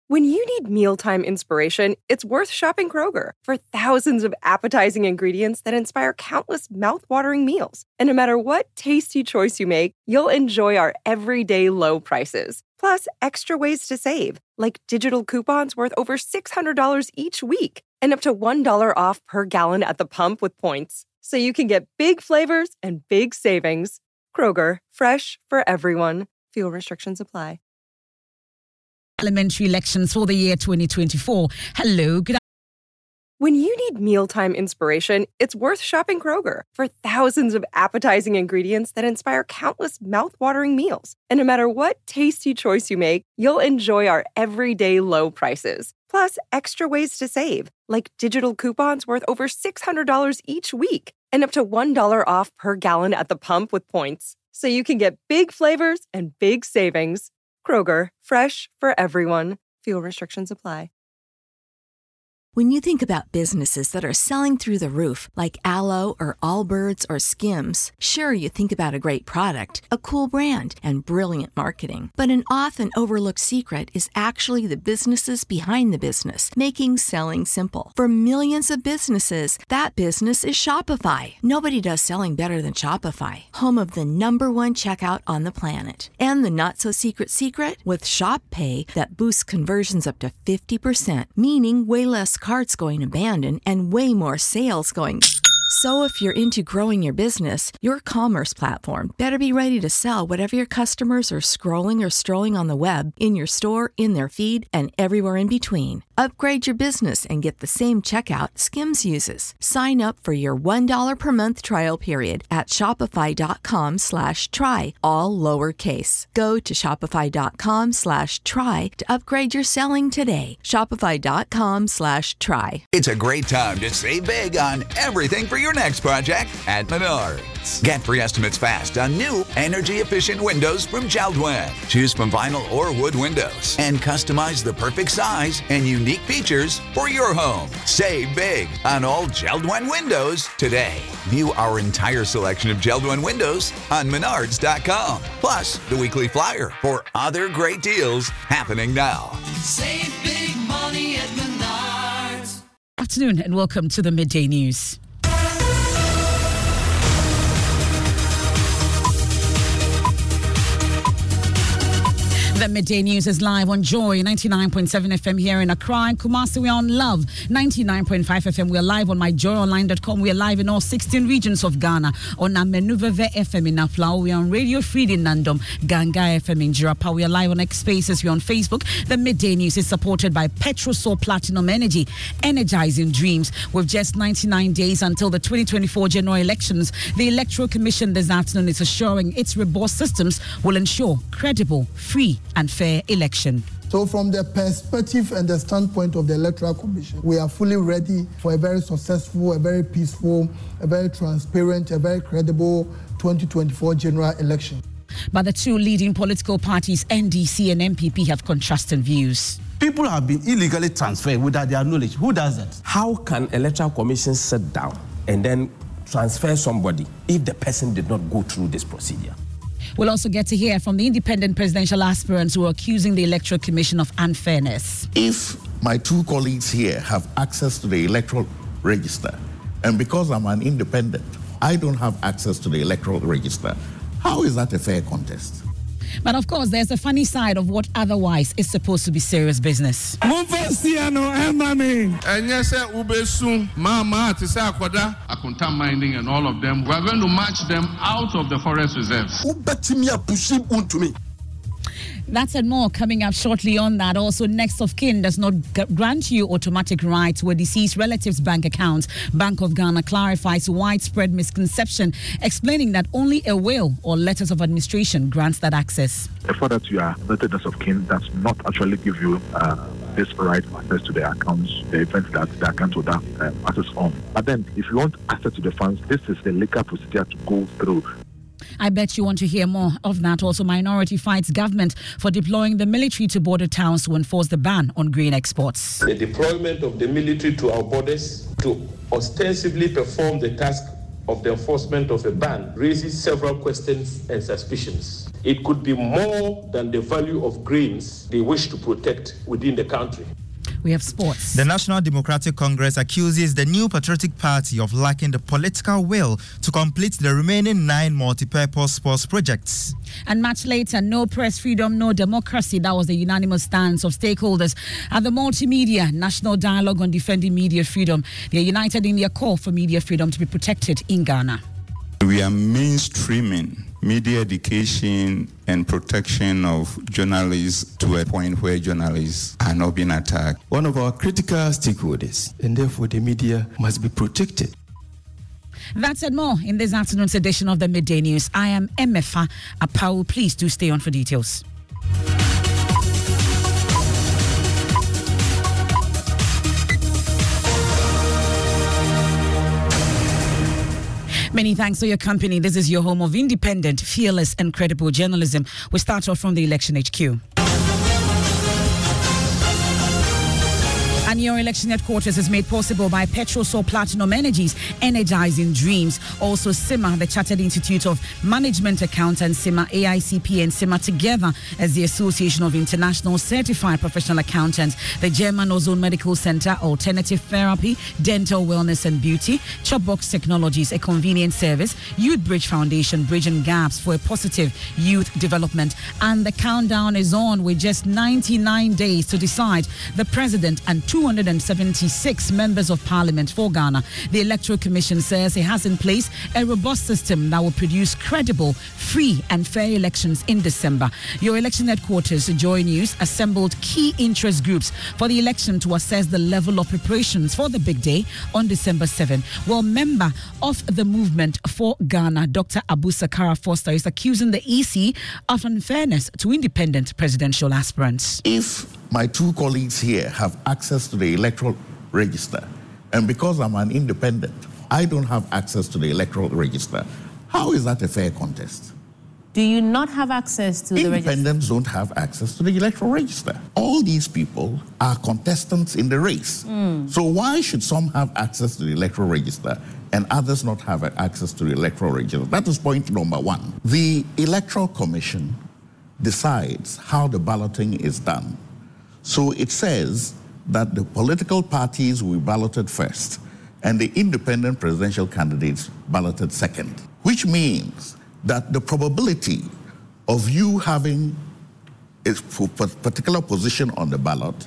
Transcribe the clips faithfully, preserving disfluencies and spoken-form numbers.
When you need mealtime inspiration, it's worth shopping Kroger for thousands of appetizing ingredients that inspire countless mouth-watering meals. And no matter what tasty choice you make, you'll enjoy our everyday low prices. Plus, extra ways to save, like digital coupons worth over six hundred dollars each week and up to one dollar off per gallon at the pump with points. So you can get big flavors and big savings. Kroger, fresh for everyone. Fuel restrictions apply. Parliamentary elections for the year twenty twenty-four. Hello, good When you need mealtime inspiration, it's worth shopping Kroger for thousands of appetizing ingredients that inspire countless mouth-watering meals. And no matter what tasty choice you make, you'll enjoy our everyday low prices. Plus, extra ways to save, like digital coupons worth over six hundred dollars each week and up to one dollar off per gallon at the pump with points. So you can get big flavors and big savings. Kroger, fresh for everyone. Fuel restrictions apply. When you think about businesses that are selling through the roof, like Aloe or Allbirds or Skims, sure, you think about a great product, a cool brand, and brilliant marketing. But an often overlooked secret is actually the businesses behind the business, making selling simple. For millions of businesses, that business is Shopify. Nobody does selling better than Shopify, home of the number one checkout on the planet. And the not-so-secret secret? With Shop Pay that boosts conversions up to fifty percent, meaning way less carts going abandoned and way more sales going. So if you're into growing your business, your commerce platform better be ready to sell whatever your customers are scrolling or strolling on the web, in your store, in their feed, and everywhere in between. Upgrade your business and get the same checkout Skims uses. Sign up for your one dollar per month trial period at shopify.com slash try, all lowercase. Go to shopify.com slash try to upgrade your selling today. Shopify.com slash try. It's a great time to save big on everything for your next project at Menards. Get free estimates fast on new energy-efficient windows from Jeld-Wen. Choose from vinyl or wood windows and customize the perfect size and unique features for your home. Save big on all Jeld-Wen windows today. View our entire selection of Jeld-Wen windows on Menards dot com. Plus, the weekly flyer for other great deals happening now. Save big money at Menards. afternoon and welcome to the Midday News. The Midday News is live on Joy ninety-nine point seven F M here in Accra and Kumasi. We are on Love ninety-nine point five F M. We are live on my joy online dot com. We are live in all sixteen regions of Ghana on Amenuveve F M in Aflao. We are on Radio Free in Nandom, Ganga F M in Jirapa. We are live on X Spaces. We are on Facebook. The Midday News is supported by Petrosol Platinum Energy, energizing dreams. With just ninety-nine days until the twenty twenty-four general elections, the Electoral Commission this afternoon is assuring its robust systems will ensure credible, free and fair election. So from the perspective and the standpoint of the Electoral Commission, we are fully ready for a very successful, a very peaceful, a very transparent, a very credible twenty twenty-four general election. But the two leading political parties, N D C and N P P, have contrasting views. People have been illegally transferred without their knowledge. Who does that? How can Electoral Commission sit down and then transfer somebody if the person did not go through this procedure? We'll also get to hear from the independent presidential aspirants who are accusing the Electoral Commission of unfairness. If my two colleagues here have access to the electoral register, and because I'm an independent, I don't have access to the electoral register, how is that a fair contest? But of course, there's a funny side of what otherwise is supposed to be serious business. And yes, Ubesu, Mama, Tisa Akoda, Akunta Mining, and all of them. We are going to march them out of the forest reserves. That's and more coming up shortly on that. Also, next of kin does not g- grant you automatic rights to a deceased relative's bank account. Bank of Ghana clarifies widespread misconception, explaining that only a will or letters of administration grants that access. The fact that you are related next of kin does not actually give you uh, this right of access to the accounts, the events that the account will have uh, access on. But then, if you want access to the funds, this is the legal procedure to go through. I bet you want to hear more of that. Also, Minority fights government for deploying the military to border towns to enforce the ban on grain exports. The deployment of the military to our borders to ostensibly perform the task of the enforcement of a ban raises several questions and suspicions. it could be more than the value of grains they wish to protect within the country. We have sports. The National Democratic Congress accuses the New Patriotic Party of lacking the political will to complete the remaining nine multi-purpose sports projects. And much later, no press freedom, no democracy. That was the unanimous stance of stakeholders at the Multimedia National Dialogue on Defending Media Freedom. They are united in their call for media freedom to be protected in Ghana. We are mainstreaming media education and protection of journalists to a point where journalists are not being attacked. One of our critical stakeholders, and therefore the media must be protected. That's and more in this afternoon's edition of the Midday News. I am Emefa Apau. Please do stay on for details. Many thanks for your company. This is your home of independent, fearless and credible journalism. We start off from the Election H Q. And your election headquarters is made possible by Petrosol Platinum Energies, Energizing Dreams. Also, SIMA, the Chartered Institute of Management Accountants, SIMA, A I C P and SIMA together as the Association of International Certified Professional Accountants, the German Ozone Medical Center, Alternative Therapy, Dental Wellness and Beauty, Chopbox Technologies, a convenient service, Youth Bridge Foundation, Bridging Gaps for a positive youth development. And the countdown is on with just ninety-nine days to decide the president and two hundred seventy-six members of parliament for Ghana. The Electoral Commission says it has in place a robust system that will produce credible, free and fair elections in December. Your election headquarters, Joy News, assembled key interest groups for the election to assess the level of preparations for the big day on December seventh. Well, member of the Movement for Ghana, Doctor Abu Sakara Foster, is accusing the E C of unfairness to independent presidential aspirants. If my two colleagues here have access to the electoral register, and because I'm an independent, I don't have access to the electoral register, how is that a fair contest? Do you not have access to the register? Independents don't have access to the electoral register. All these people are contestants in the race. Mm. So why should some have access to the electoral register and others not have access to the electoral register? That is point number one. The Electoral Commission decides how the balloting is done. So it says that the political parties will be balloted first and the independent presidential candidates balloted second, which means that the probability of you having a particular position on the ballot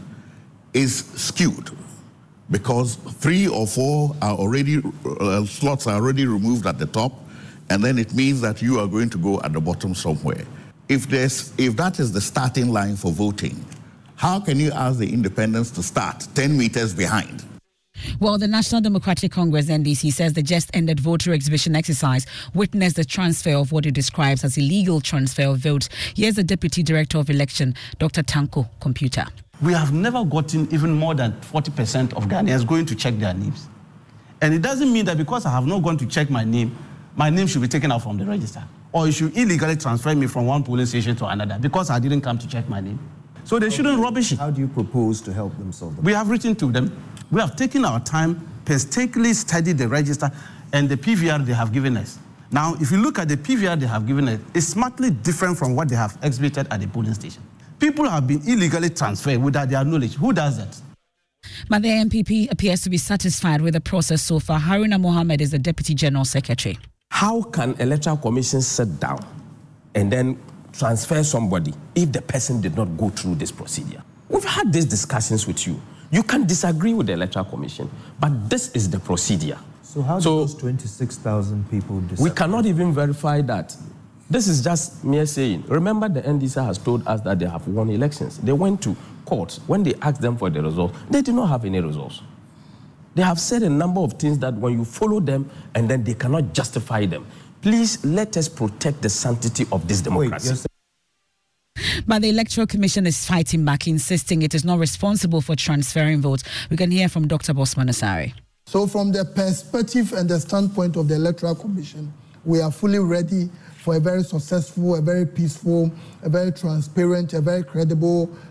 is skewed because three or four are already, uh, slots are already removed at the top, and then it means that you are going to go at the bottom somewhere. If, there's, if that is the starting line for voting, how can you ask the independents to start ten meters behind? Well, the National Democratic Congress, N D C, says the just-ended voter exhibition exercise witnessed the transfer of what it describes as illegal transfer of votes. Here's the Deputy Director of Election, Doctor Tanko Computer. We have never gotten even more than forty percent of Ghanaians going to check their names. And it doesn't mean that because I have not gone to check my name, my name should be taken out from the register. Or you should illegally transfer me from one polling station to another because I didn't come to check my name. So they shouldn't rubbish it. How do you propose to help them solve the problem? We have written to them. We have taken our time, painstakingly studied the register and the P V R they have given us. Now, if you look at the P V R they have given us, it's smartly different from what they have exhibited at the polling station. People have been illegally transferred without their knowledge. Who does that? But the N P P appears to be satisfied with the process so far. Haruna Mohammed is the Deputy General Secretary. How can Electoral Commission sit down and then transfer somebody if the person did not go through this procedure? We've had these discussions with you. You can disagree with the Electoral Commission, but this is the procedure. So how do so those twenty-six thousand people decide? We cannot even verify that. This is just mere saying. Remember, the N D C has told us that they have won elections. They went to court. When they asked them for the results, they did not have any results. They have said a number of things that when you follow them and then they cannot justify them. Please let us protect the sanctity of this democracy. Wait, But the Electoral Commission is fighting back, insisting it is not responsible for transferring votes. We can hear from Doctor Bosman Asare. So from the perspective and the standpoint of the Electoral Commission, we are fully ready for a very successful, a very peaceful, a very transparent, a very credible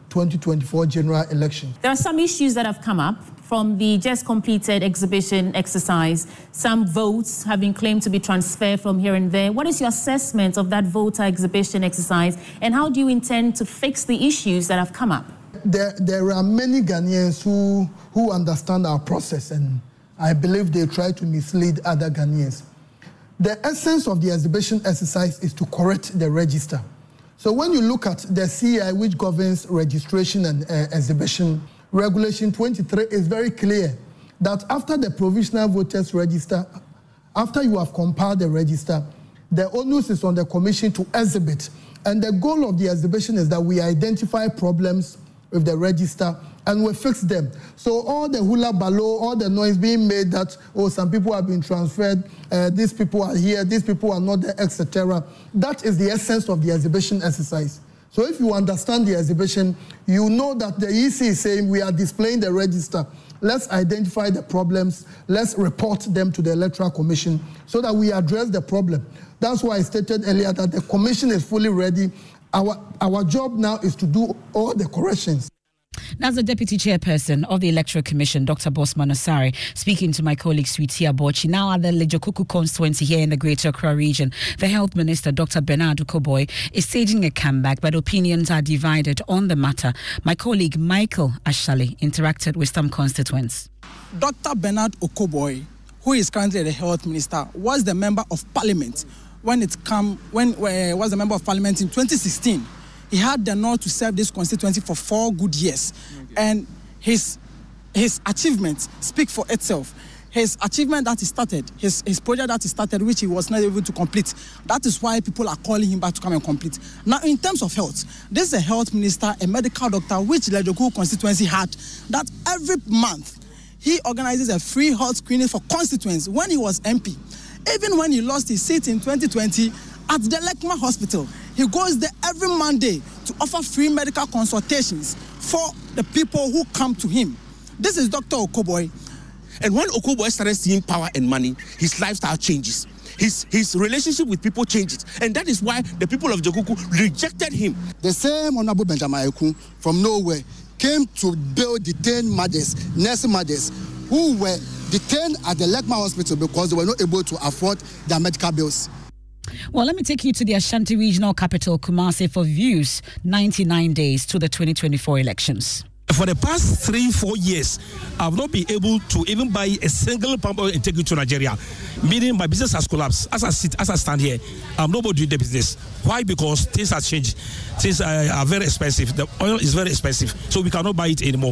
twenty twenty-four general election. There are some issues that have come up from the just completed exhibition exercise. Some votes have been claimed to be transferred from here and there. What is your assessment of that voter exhibition exercise, and how do you intend to fix the issues that have come up? There, there are many Ghanaians who, who understand our process, and I believe they try to mislead other Ghanaians. The essence of the exhibition exercise is to correct the register. So when you look at the C I, which governs registration and uh, exhibition, Regulation twenty-three is very clear that after the provisional voters register, after you have compiled the register, the onus is on the commission to exhibit. And the goal of the exhibition is that we identify problems with the register and we fix them. So all the hula baloo, all the noise being made that, oh, some people have been transferred, uh, these people are here, these people are not there, et cetera. That is the essence of the exhibition exercise. So if you understand the exhibition, you know that the E C is saying we are displaying the register. Let's identify the problems. Let's report them to the Electoral Commission so that we address the problem. That's why I stated earlier that the commission is fully ready. Our, our job now is to do all the corrections. That's the Deputy Chairperson of the Electoral Commission, Doctor Bosman Osare, speaking to my colleague Sweetie Abochi. Now at the Lejokuku constituency here in the Greater Accra region, the Health Minister, Doctor Bernard Okoboy, is staging a comeback, but opinions are divided on the matter. My colleague Michael Ashali interacted with some constituents. Doctor Bernard Okoboy, who is currently the Health Minister, was the Member of Parliament when it come when uh, was the Member of Parliament in twenty sixteen. He had the honor to serve this constituency for four good years. Okay. And his his achievements speak for itself. His achievement that he started, his, his project that he started, which he was not able to complete, that is why people are calling him back to come and complete. Now, in terms of health, this is a health minister, a medical doctor, which the Lejokuku constituency had, that every month he organizes a free health screening for constituents when he was M P. Even when he lost his seat in twenty twenty, at the Lekma Hospital, he goes there every Monday to offer free medical consultations for the people who come to him. This is Doctor Okoboy. And when Okoboy started seeing power and money, his lifestyle changes. His, his relationship with people changes. And that is why the people of Jokuku rejected him. The same Honorable Benjamin Eku from nowhere came to bail detained mothers, nursing mothers, who were detained at the Lekma Hospital because they were not able to afford their medical bills. Well, let me take you to the Ashanti Regional Capital, Kumasi, for views ninety-nine days to the twenty twenty-four elections. For the past three, four years, I've not been able to even buy a single palm oil and take it to Nigeria. Meaning my business has collapsed. As I sit, as I stand here, I'm not doing the business. Why? Because things have changed. Things are, are very expensive. The oil is very expensive, so we cannot buy it anymore.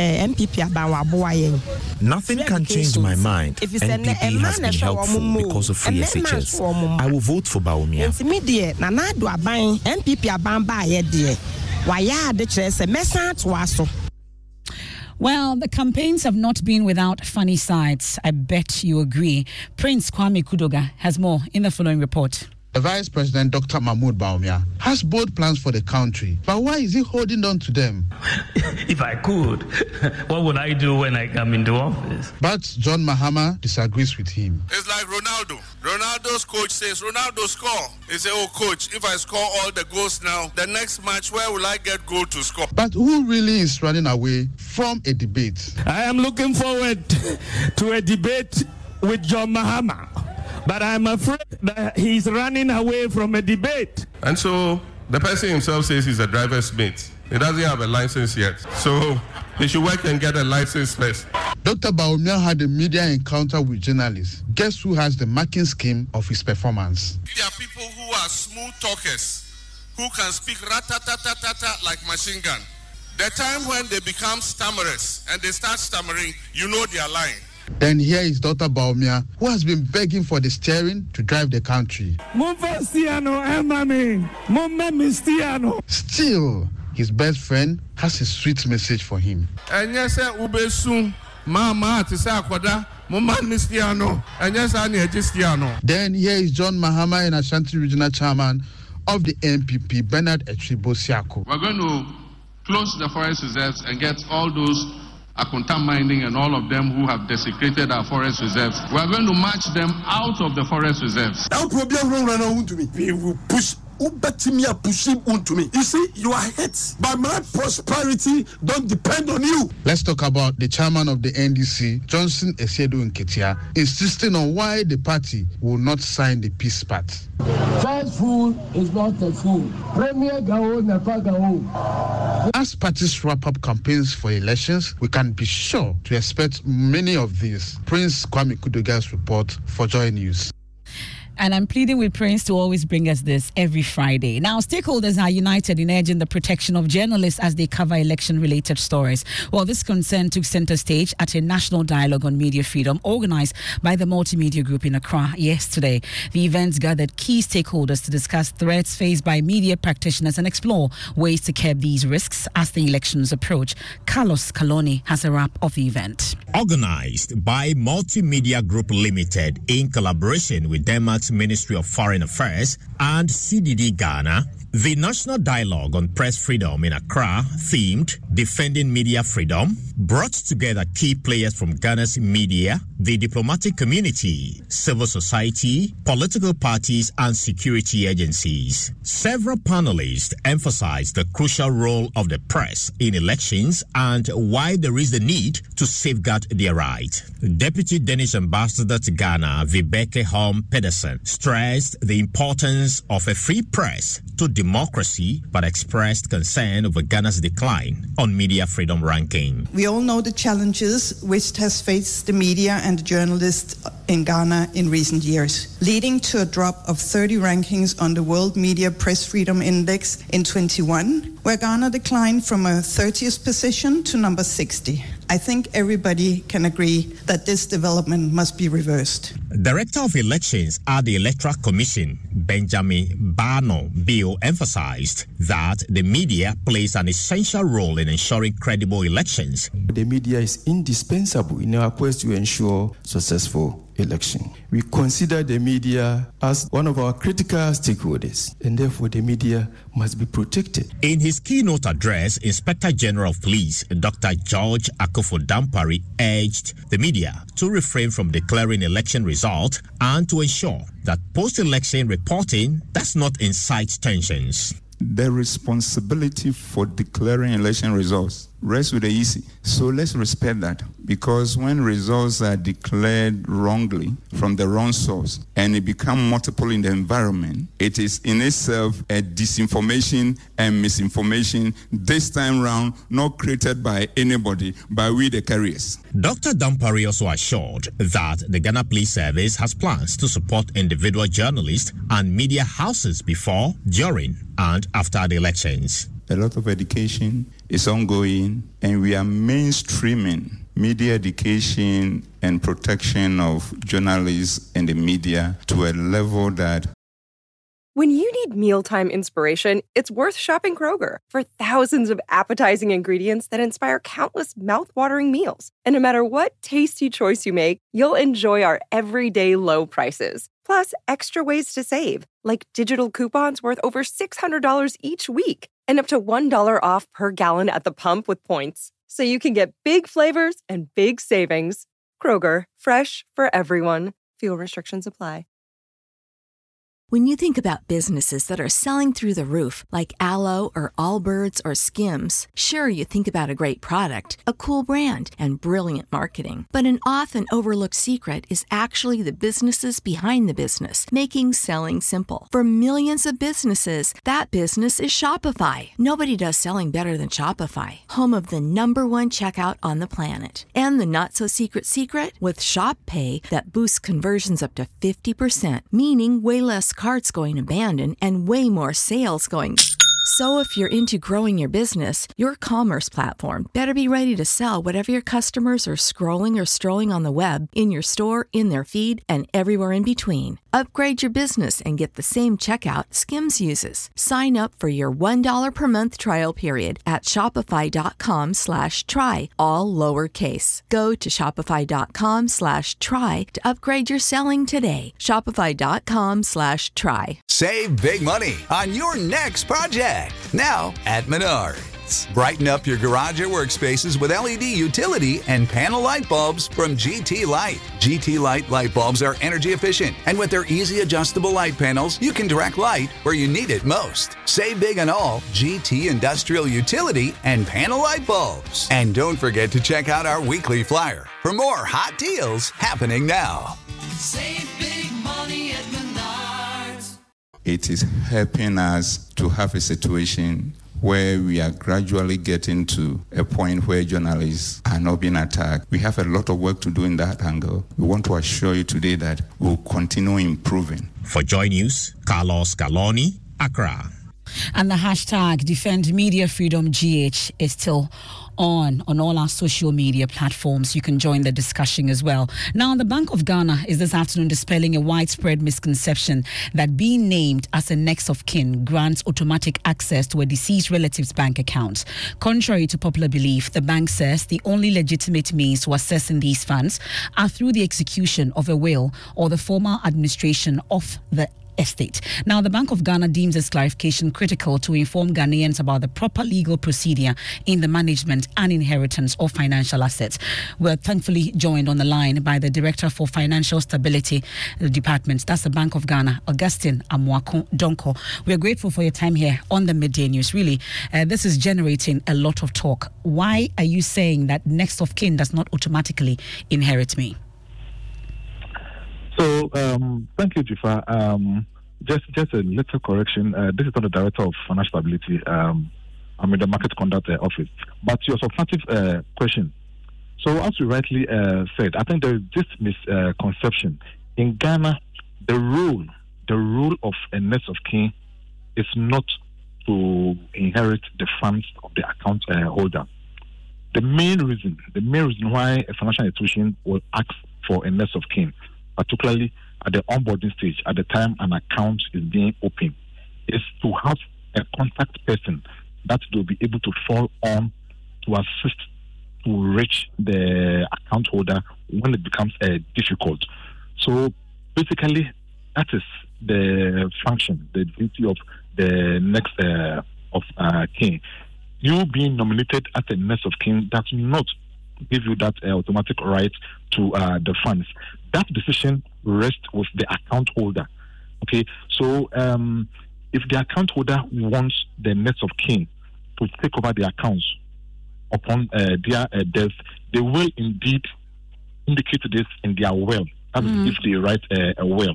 Nothing can change my mind. N P P has been helpful because of free S H S. I will vote for Bawumia. Well, the campaigns have not been without funny sides. I bet you agree. Prince Kwame Kudoga has more in the following report. The Vice President, Doctor Mahmoud Bawumia, has bold plans for the country. But why is he holding on to them? If I could, what would I do when I come into office? But John Mahama disagrees with him. It's like Ronaldo. Ronaldo's coach says, Ronaldo score. He says, oh, coach, if I score all the goals now, the next match, where will I get goal to score? But who really is running away from a debate? I am looking forward to a debate with John Mahama. But I'm afraid that he's running away from a debate. And so the person himself says he's a driver's mate. He doesn't have a license yet. So he should work and get a license first. Doctor Bawumia had a media encounter with journalists. Guess who has the marking scheme of his performance? There are people who are smooth talkers, who can speak rat-ta-ta-ta-ta like machine gun. The time when they become stammerers and they start stammering, you know they are lying. Then here is Doctor Bawumia, who has been begging for the steering to drive the country. Still, his best friend has a sweet message for him. And yes, Ubesu, Mama, Tisakwada, Mama Mistiano, and yes, I need Gistiano. Then here is John Mahama and Ashanti Regional Chairman of the N P P, Bernard Etchibo-Siako. We're going to close the forest reserves and get all those Akuntam mining and all of them who have desecrated our forest reserves. We are going to march them out of the forest reserves. That problem run around to me. We will push ubetimia pushim unto me. You see, you are hit, but my prosperity don't depend on you. Let's talk about the chairman of the N D C, Johnson Esiedu Nketia, insisting on why the party will not sign the peace pact. First food is not a food. Premier Gao, Nepa Gao. As parties wrap up campaigns for elections, we can be sure to expect many of these. Prince Kwame Kuduga's report for Joy News. And I'm pleading with Prince to always bring us this every Friday. Now, stakeholders are united in urging the protection of journalists as they cover election-related stories. Well, this concern took center stage at a national dialogue on media freedom organized by the Multimedia Group in Accra yesterday. The events gathered key stakeholders to discuss threats faced by media practitioners and explore ways to curb these risks as the elections approach. Carlos Kaloni has a wrap of the event. Organized by Multimedia Group Limited in collaboration with Denmark's Ministry of Foreign Affairs and C D D Ghana, the National Dialogue on Press Freedom in Accra, themed Defending Media Freedom, brought together key players from Ghana's media, the diplomatic community, civil society, political parties, and security agencies. Several panelists emphasized the crucial role of the press in elections and why there is the need to safeguard their right. Deputy Danish Ambassador to Ghana, Vibeke Holm Pedersen, stressed the importance of a free press to democracy, but expressed concern over Ghana's decline on media freedom ranking. We all know the challenges which has faced the media and the journalists in Ghana in recent years, leading to a drop of thirty rankings on the World Media Press Freedom Index in twenty-one, where Ghana declined from a thirtieth position to number sixty. I think everybody can agree that this development must be reversed. Director of Elections at the Electoral Commission, Benjamin Bano Bill, emphasized that the media plays an essential role in ensuring credible elections. The media is indispensable in our quest to ensure successful election. We consider the media as one of our critical stakeholders, and therefore the media must be protected. In his keynote address, Inspector General of Police, Doctor George Akufo-Dampare, urged the media to refrain from declaring election results and to ensure that post-election reporting does not incite tensions. The responsibility for declaring election results rests with the E C. So let's respect that, because when results are declared wrongly from the wrong source and it become multiple in the environment, it is in itself a disinformation and misinformation, this time round not created by anybody, by we the carriers. Doctor Dampare also assured that the Ghana Police Service has plans to support individual journalists and media houses before, during, and after the elections. A lot of education is ongoing, and we are mainstreaming media education and protection of journalists and the media to a level that... When you need mealtime inspiration, it's worth shopping Kroger for thousands of appetizing ingredients that inspire countless mouth-watering meals. And no matter what tasty choice you make, you'll enjoy our everyday low prices. Plus, extra ways to save, like digital coupons worth over six hundred dollars each week and up to one dollar off per gallon at the pump with points. So you can get big flavors and big savings. Kroger, fresh for everyone. Fuel restrictions apply. When you think about businesses that are selling through the roof, like Aloe or Allbirds or Skims, sure, you think about a great product, a cool brand, and brilliant marketing. But an often overlooked secret is actually the businesses behind the business, making selling simple. For millions of businesses, that business is Shopify. Nobody does selling better than Shopify, home of the number one checkout on the planet. And the not-so-secret secret? With Shop Pay that boosts conversions up to fifty percent, meaning way less carts going abandoned and way more sales going. So if you're into growing your business, your commerce platform better be ready to sell whatever your customers are scrolling or strolling on the web, in your store, in their feed, and everywhere in between. Upgrade your business and get the same checkout Skims uses. Sign up for your one dollar per month trial period at shopify.com slash try, all lowercase. Go to shopify.com slash try to upgrade your selling today. Shopify.com slash try. Save big money on your next project, now at Menards. lights. Brighten up your garage or workspaces with L E D utility and panel light bulbs from G T Light. G T Light light bulbs are energy efficient, and with their easy adjustable light panels, you can direct light where you need it most. Save big on all G T industrial utility and panel light bulbs. And don't forget to check out our weekly flyer for more hot deals happening now. Save big money at Menards. It is helping us to have a situation where we are gradually getting to a point where journalists are not being attacked. We have a lot of work to do in that angle. We want to assure you today that we'll continue improving. For Joy News, Carlos Galoni, Accra. And the hashtag Defend Media Freedom G H is still on on all our social media platforms. You can join the discussion as well. Now, the Bank of Ghana is this afternoon dispelling a widespread misconception that being named as a next of kin grants automatic access to a deceased relative's bank account. Contrary to popular belief, the bank says the only legitimate means to accessing these funds are through the execution of a will or the formal administration of the estate. Now, the Bank of Ghana deems this clarification critical to inform Ghanaians about the proper legal procedure in the management and inheritance of financial assets. We're thankfully joined on the line by the Director for Financial Stability Department. That's the Bank of Ghana, Augustine Amoako Donko. We're grateful for your time here on the Midday News. Really, uh, this is generating a lot of talk. Why are you saying that next of kin does not automatically inherit me? So, um, thank you, Jifa. Um, just, just a little correction. Uh, this is not the Director of Financial Stability. Um, I'm in the Market Conduct uh, Office. But your substantive uh, question. So, as you rightly uh, said, I think there is this misconception. Uh, in Ghana, the rule, the rule of a next of kin is not to inherit the funds of the account uh, holder. The main reason, the main reason why a financial institution will ask for a next of kin, particularly at the onboarding stage, at the time an account is being opened, is to have a contact person that will be able to fall on to assist to reach the account holder when it becomes uh, difficult. So basically, that is the function, the duty of the next uh, of uh, kin. You being nominated as a next of kin does not give you that uh, automatic right to uh, the funds. That decision rests with the account holder. Okay, so um, if the account holder wants the next of kin to take over the accounts upon uh, their uh, death, they will indeed indicate this in their will. That is, mm. if they write uh, a will.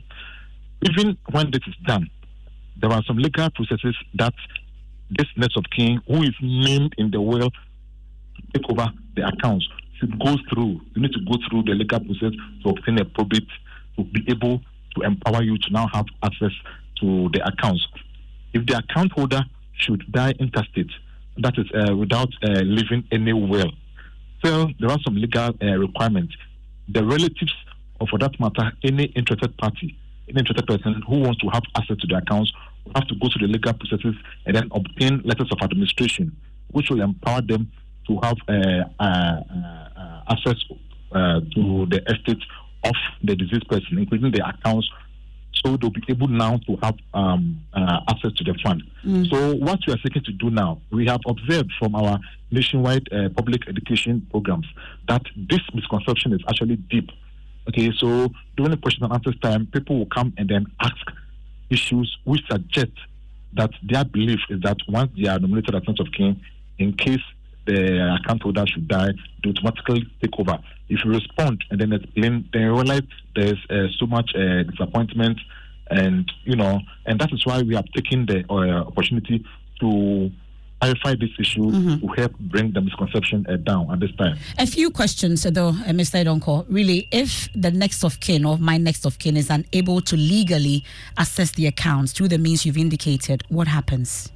Even when this is done, there are some legal processes that this next of kin, who is named in the will, to take over the accounts, should go through. You need to go through the legal process to obtain a probate to be able to empower you to now have access to the accounts. If the account holder should die intestate, that is uh, without uh, leaving any will, still there are some legal uh, requirements. The relatives, or for that matter, any interested party, any interested person who wants to have access to the accounts, will have to go through the legal processes and then obtain letters of administration, which will empower them to have uh, uh, uh, access uh, to the estate of the deceased person, including the accounts, so they'll be able now to have um, uh, access to the fund. Mm. So what we are seeking to do now, we have observed from our nationwide uh, public education programs that this misconception is actually deep. Okay, so during the question and answers time, people will come and then ask issues which suggest that their belief is that once they are nominated as next of kin, in case the account holder should die, they automatically take over. If you respond and then explain, then you realize there's uh, so much uh, disappointment, and you know, and that is why we have taken the uh, opportunity to clarify this issue, mm-hmm. to help bring the misconception uh, down at this time. A few questions, though, uh, Mister Donko. Really, if the next of kin or my next of kin is unable to legally access the accounts through the means you've indicated, what happens?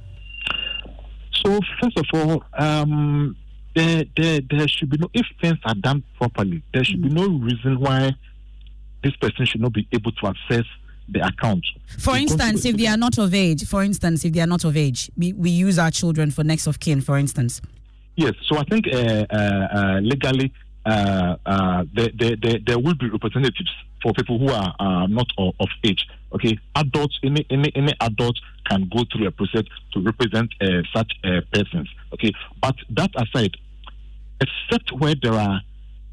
So, first of all, um, there, there, there should be no, if things are done properly, there should mm-hmm. be no reason why this person should not be able to access the account. For instance, if they are not of age, for instance, if they are not of age, we, we use our children for next of kin, for instance. Yes, so I think uh, uh, uh, legally uh, uh, there, there, there, there will be representatives for people who are uh, not of, of age. Okay, adults, any any any adult can go through a process to represent uh, such uh, persons. Okay, but that aside, except where there are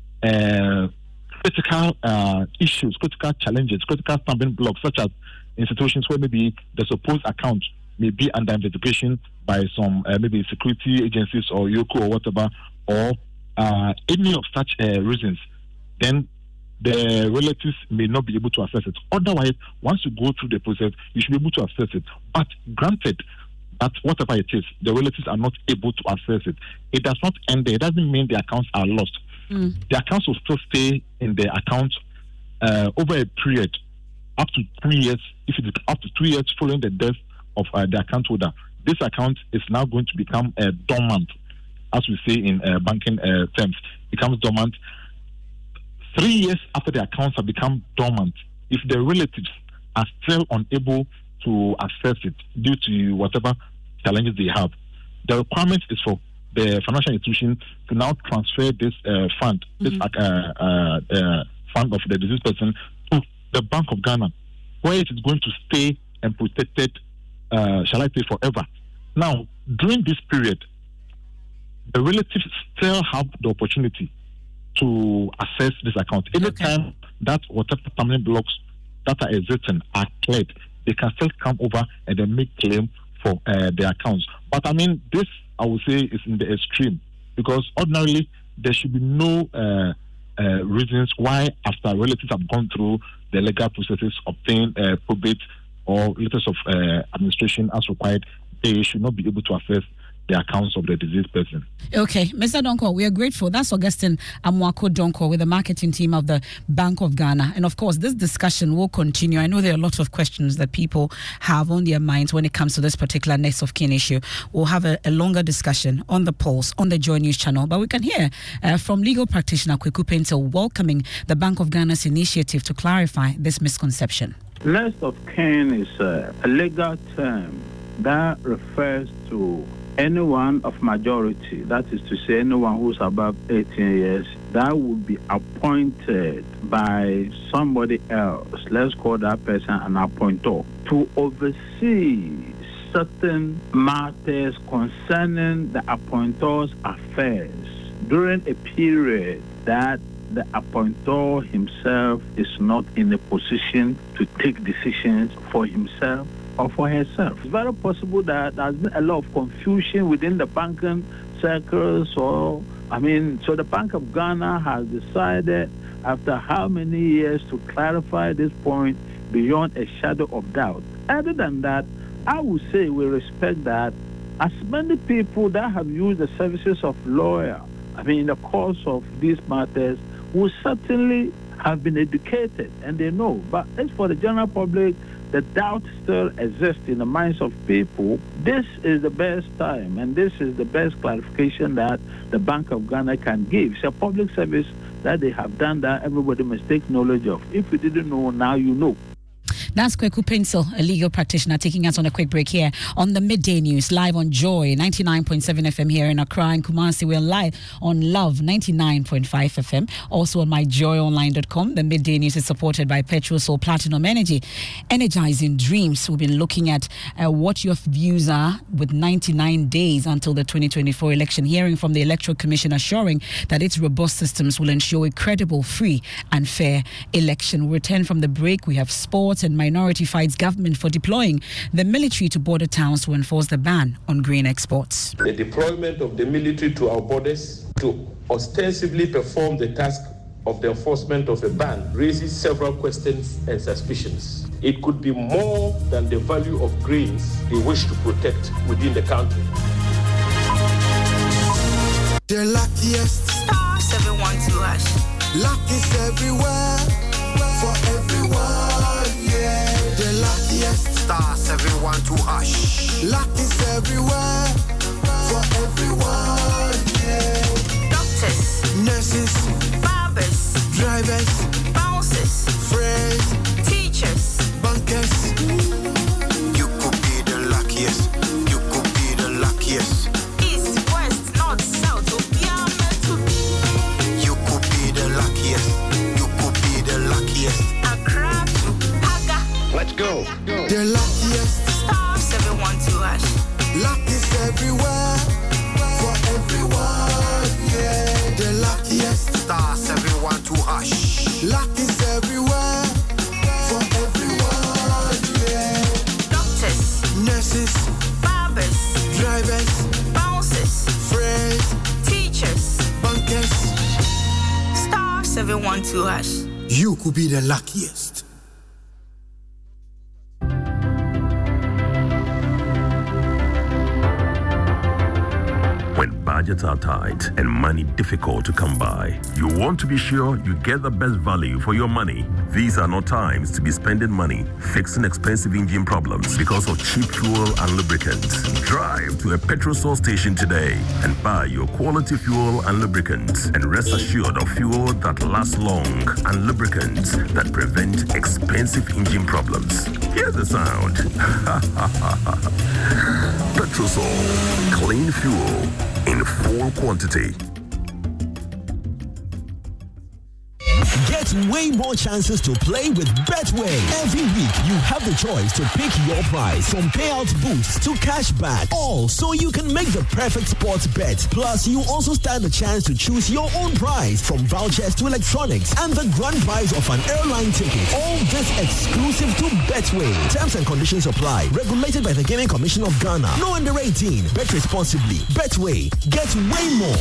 uh, critical uh, issues, critical challenges, critical stumbling blocks, such as institutions where maybe the supposed account may be under investigation by some uh, maybe security agencies or Yoko or whatever, or uh, any of such uh, reasons, then the relatives may not be able to access it. Otherwise, once you go through the process, you should be able to access it. But granted that whatever it is, the relatives are not able to access it, it does not end there. It doesn't mean the accounts are lost. Mm. The accounts will still stay in the account uh, over a period up to two years. If it is up to two years following the death of uh, the account holder, this account is now going to become uh, dormant, as we say in uh, banking uh, terms. Becomes dormant. Three years after the accounts have become dormant, if the relatives are still unable to access it due to whatever challenges they have, the requirement is for the financial institution to now transfer this uh, fund, mm-hmm. this uh, uh, uh, fund of the deceased person, to the Bank of Ghana, where it is going to stay and protected, uh, shall I say, forever. Now, during this period, the relatives still have the opportunity to access this account. Anytime okay. that whatever permanent blocks that are existing are cleared, they can still come over and then make claim for uh, their accounts. But I mean, this I would say is in the extreme, because ordinarily there should be no uh, uh, reasons why, after relatives have gone through the legal processes, obtain uh, probate or letters of uh, administration as required, they should not be able to access the accounts of the deceased person. Okay, Mister Donko, we are grateful. That's Augustine Amwako Donko with the marketing team of the Bank of Ghana. And of course, this discussion will continue. I know there are a lot of questions that people have on their minds when it comes to this particular next of kin issue. We'll have a, a longer discussion on the Pulse, on the Joy News channel. But we can hear uh, from legal practitioner Kweku Pencil welcoming the Bank of Ghana's initiative to clarify this misconception. Next of kin is uh, a legal term that refers to anyone of majority, that is to say anyone who's above eighteen years, that would be appointed by somebody else, let's call that person an appointer, to oversee certain matters concerning the appointer's affairs during a period that the appointer himself is not in a position to take decisions for himself or for herself. It's very possible that there's been a lot of confusion within the banking circles. Or, I mean, so the Bank of Ghana has decided, after how many years, to clarify this point beyond a shadow of doubt. Other than that, I would say we respect that as many people that have used the services of lawyer, I mean, in the course of these matters, will certainly have been educated and they know. But as for the general public, the doubt still exists in the minds of people. This is the best time and this is the best clarification that the Bank of Ghana can give. It's a public service that they have done that everybody must take knowledge of. If you didn't know, now you know. That's Kweku Pencil, a legal practitioner, taking us on a quick break here on the Midday News, live on Joy ninety-nine point seven F M here in Accra and Kumasi. We're live on Love ninety-nine point five F M, also on my joy online dot com. The Midday News is supported by Petrosol Platinum Energy, energizing dreams. We've been looking at uh, what your views are with ninety-nine days until the twenty twenty-four election, hearing from the Electoral Commission assuring that its robust systems will ensure a credible, free and fair election. We return from the break. We have sports, and minority fights government for deploying the military to border towns to enforce the ban on grain exports. The deployment of the military to our borders to ostensibly perform the task of the enforcement of a ban raises several questions and suspicions. It could be more than the value of grains they wish to protect within the country. The luckiest star seven one two hash. Luck is everywhere for everyone, yeah. The luckiest star seven one two hash. Luck is everywhere for everyone, yeah. Doctors, nurses, barbers, drivers, bouncers, friends, teachers, bankers. You could be the luckiest. You could be the luckiest. East, west, north, south, you could be the luckiest. You could be the luckiest. seven one two hash. You could be the luckiest. When budgets are tight and money difficult to come by, you want to be sure you get the best value for your money. These are not times to be spending money fixing expensive engine problems because of cheap fuel and lubricants. Drive to a petrol source station today and buy your quality fuel and lubricants, and rest assured of fuel that lasts long and lubricants that prevent expensive engine problems. Hear the sound. Petrosol, clean fuel in full quantity. Get way more chances to play with Betway. Every week, you have the choice to pick your prize, from payout boosts to cashback, all so you can make the perfect sports bet. Plus, you also stand a chance to choose your own prize, from vouchers to electronics and the grand prize of an airline ticket. All this exclusive to Betway. Terms and conditions apply. Regulated by the Gaming Commission of Ghana. No under eighteen. Bet responsibly. Betway. Get way more.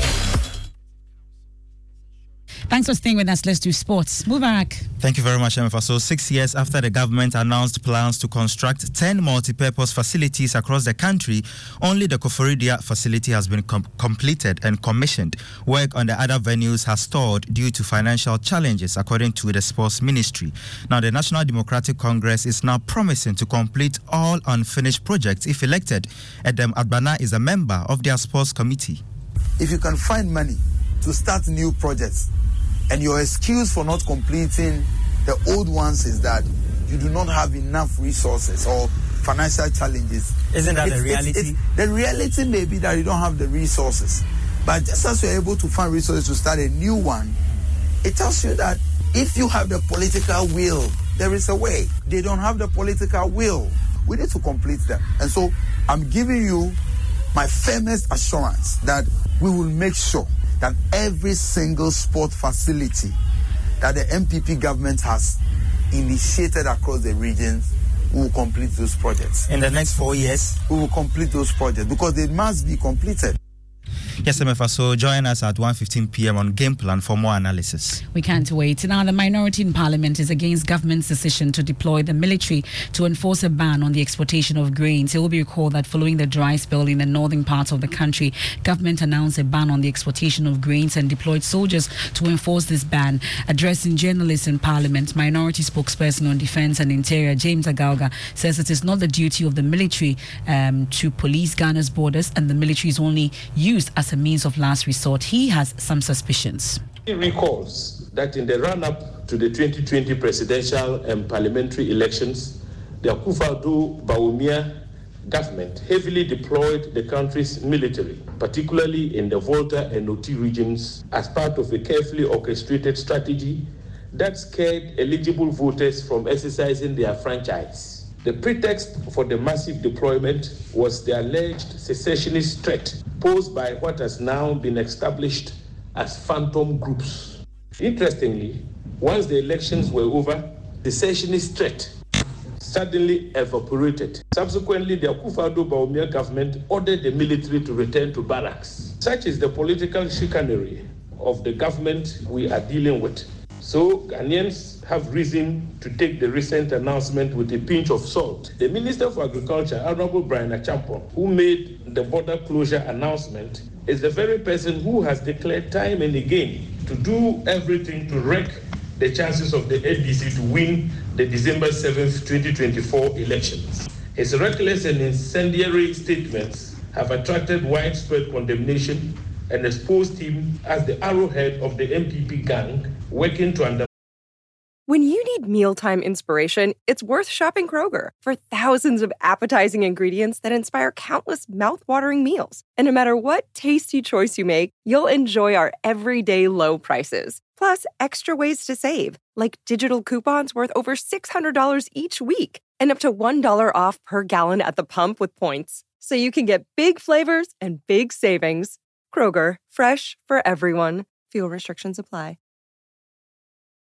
Thanks for staying with us. Let's do sports. Mubarak. Thank you very much, Emefa. So six years after the government announced plans to construct ten multi-purpose facilities across the country, only the Koforidia facility has been com- completed and commissioned. Work on the other venues has stalled due to financial challenges, according to the Sports Ministry. Now, the National Democratic Congress is now promising to complete all unfinished projects if elected. Edem Adbana is a member of their sports committee. If you can find money to start new projects, and your excuse for not completing the old ones is that you do not have enough resources or financial challenges. Isn't that it's, the reality? It's, it's, the reality may be that you don't have the resources. But just as you're able to find resources to start a new one, it tells you that if you have the political will, there is a way. They don't have the political will. We need to complete them. And so I'm giving you my firmest assurance that we will make sure that every single sport facility that the M P P government has initiated across the regions, we will complete those projects. In the next four years? We will complete those projects because they must be completed. Yes, Emefa, so join us at one fifteen p.m. on Game Plan for more analysis. We can't wait. Now, the minority in Parliament is against government's decision to deploy the military to enforce a ban on the exportation of grains. It will be recalled that following the dry spell in the northern parts of the country, government announced a ban on the exportation of grains and deployed soldiers to enforce this ban. Addressing journalists in Parliament, minority spokesperson on Defence and Interior, James Agalga, says it is not the duty of the military um, to police Ghana's borders, and the military is only used as a means of last resort. He has some suspicions. He recalls that in the run-up to the twenty twenty presidential and parliamentary elections, the Akufo-Addo Bawumia government heavily deployed the country's military, particularly in the Volta and Noti regions, as part of a carefully orchestrated strategy that scared eligible voters from exercising their franchise. The pretext for the massive deployment was the alleged secessionist threat posed by what has now been established as phantom groups. Interestingly, once the elections were over, the secessionist threat suddenly evaporated. Subsequently, the Akufo-Addo Bawumia government ordered the military to return to barracks. Such is the political chicanery of the government we are dealing with. So Ghanaians have reason to take the recent announcement with a pinch of salt. The Minister for Agriculture, Honorable Brian Achampong, who made the border closure announcement, is the very person who has declared time and again to do everything to wreck the chances of the A D C to win the December seventh, twenty twenty-four elections. His reckless and incendiary statements have attracted widespread condemnation and exposed him as the arrowhead of the M P P gang working to undermine. When you need mealtime inspiration, it's worth shopping Kroger for thousands of appetizing ingredients that inspire countless mouth-watering meals. And no matter what tasty choice you make, you'll enjoy our everyday low prices. Plus, extra ways to save, like digital coupons worth over six hundred dollars each week and up to one dollar off per gallon at the pump with points. So you can get big flavors and big savings. Kroger, fresh for everyone. Fuel restrictions apply.